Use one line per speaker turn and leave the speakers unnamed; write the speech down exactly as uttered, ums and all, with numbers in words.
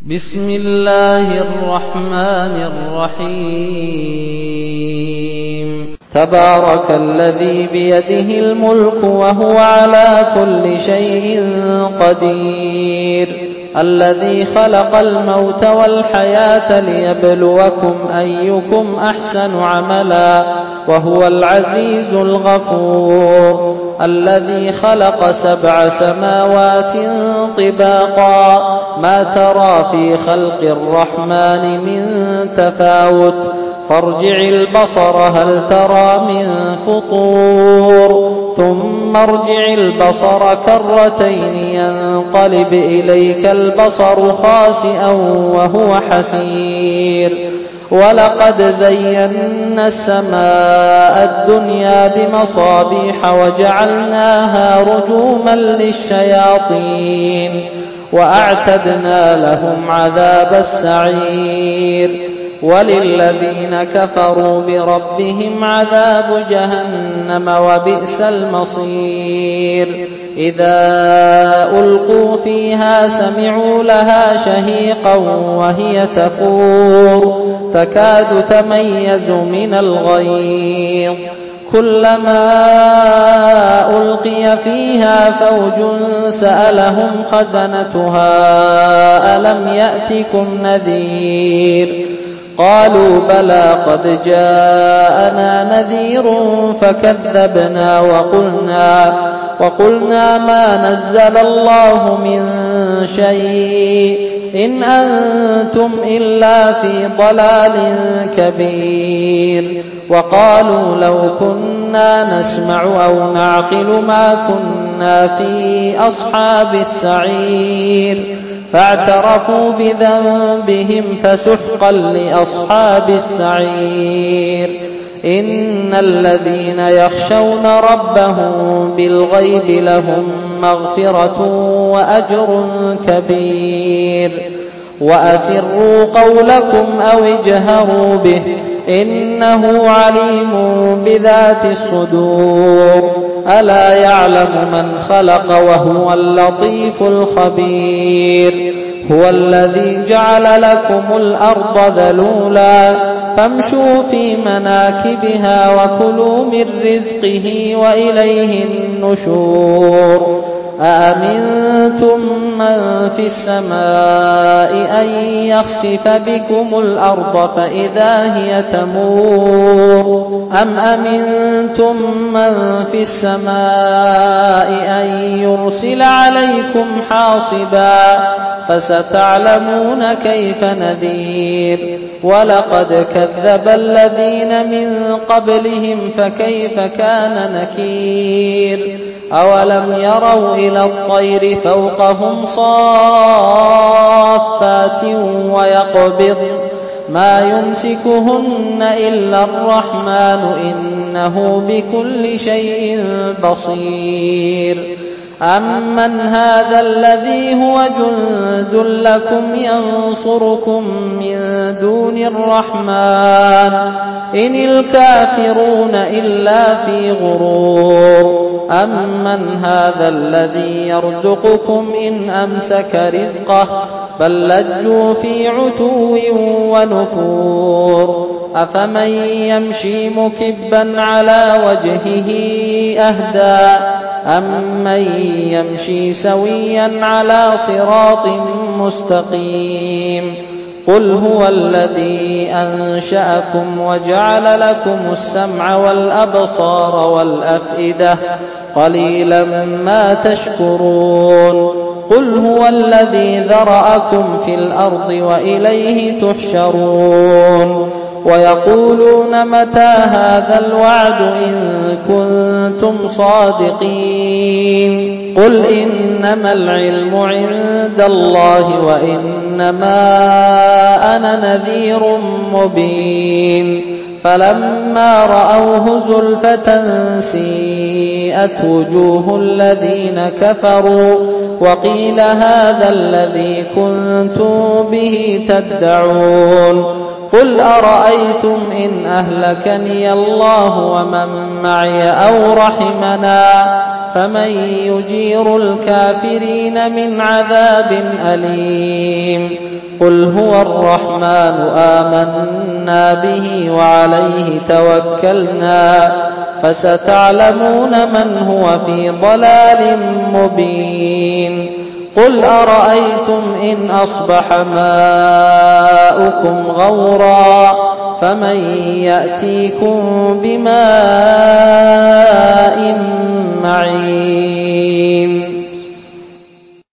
بسم الله الرحمن الرحيم تبارك الذي بيده الملك وهو على كل شيء قدير الذي خلق الموت والحياة ليبلوكم أيكم أحسن عملا وهو العزيز الغفور الذي خلق سبع سماوات طباقا ما ترى في خلق الرحمن من تفاوت فارجع البصر هل ترى من فطور ثم ارجع البصر كرتين ينقلب إليك البصر خاسئا وهو حسير ولقد زينا السماء الدنيا بمصابيح وجعلناها رجوما للشياطين وأعتدنا لهم عذاب السعير وللذين كفروا بربهم عذاب جهنم وبئس المصير إذا ألقوا فيها سمعوا لها شهيقا وهي تفور تكاد تميز من الغيظ كلما ألقي فيها فوج سألهم خزنتها ألم يأتكم نذير قالوا بلى قد جاءنا نذير فكذبنا وقلنا, وقلنا ما نزل الله من شيء إن أنتم إلا في ضلال كبير وقالوا لو كنا نسمع أو نعقل ما كنا في أصحاب السعير فاعترفوا بذنبهم فسحقا لأصحاب السعير إن الذين يخشون ربهم بالغيب لهم مغفرة وأجر كبير وأسروا قولكم أو اجهروا به إنه عليم بذات الصدور ألا يعلم من خلق وهو اللطيف الخبير هو الذي جعل لكم الأرض ذلولا فامشوا في مناكبها وكلوا من رزقه وإليه النشور أأمنتم من في السماء أن يخسف بكم الأرض فإذا هي تمور أم أمنتم من في السماء أن يرسل عليكم حاصبا فستعلمون كيف نذير ولقد كذب الذين من قبلهم فكيف كان نكير أولم يروا إلى الطير فوقهم صافات ويقبض ما يمسكهن إلا الرحمن إنه بكل شيء بصير أمن هذا الذي هو جند لكم ينصركم من دون الرحمن إن الكافرون إلا في غرور أمن هذا الذي يرزقكم إن أمسك رزقه بل لجوا في عتو ونفور أفمن يمشي مكبا على وجهه أهدى أمن يمشي سويا على صراط مستقيم قل هو الذي أنشأكم وجعل لكم السمع والأبصار والأفئدة قليلا ما تشكرون قل هو الذي ذرأكم في الأرض وإليه تحشرون ويقولون متى هذا الوعد إن كنتم صادقين قل إنما العلم عند الله وإنما أنا نذير مبين فلما رأوه زلفة سيئت وجوه الذين كفروا وقيل هذا الذي كنتم به تدعون قل أرأيتم إن أهلكني الله ومن معي أو رحمنا فمن يجير الكافرين من عذاب أليم قل هو الرحمن آمنا به وعليه توكلنا فستعلمون من هو في ضلال مبين قل أرأيتم إن أصبح ماؤكم غورا فمن يأتيكم بماء معين